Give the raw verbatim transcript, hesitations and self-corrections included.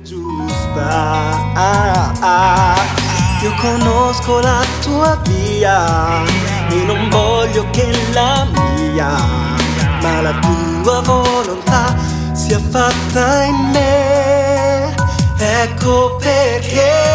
giusta. Ah, ah. Io conosco la tua via e non voglio che la mia, ma la tua volontà sia fatta in me. Ecco perché